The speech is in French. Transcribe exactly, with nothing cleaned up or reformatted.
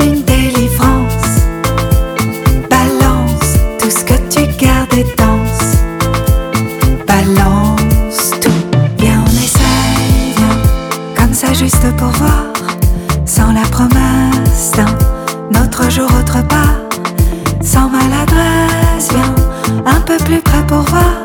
une délivrance. Balance tout ce que tu gardes et danse. Balance tout. Viens, on essaye, viens, comme ça juste pour voir. Sans la promesse d'un autre jour autre part. Sans maladresse, viens, un peu plus près pour voir.